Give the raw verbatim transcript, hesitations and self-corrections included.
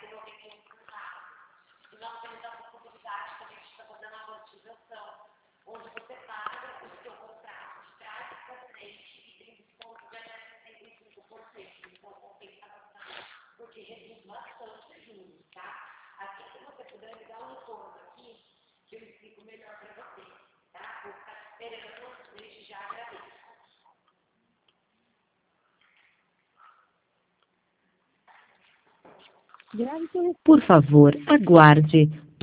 ser noventa e um centavos. E nós temos a possibilidade também de estar fazendo a amortização, onde você paga o seu contrato de trás para frente e tem desconto de até sessenta e cinco por cento. Então, compensa bastante, porque reduz bastante juros, tá? Assim que você puder me dar um retorno aqui, que eu explico melhor para você, tá? Vou ficar esperando, desde já agradeço. Por favor, aguarde.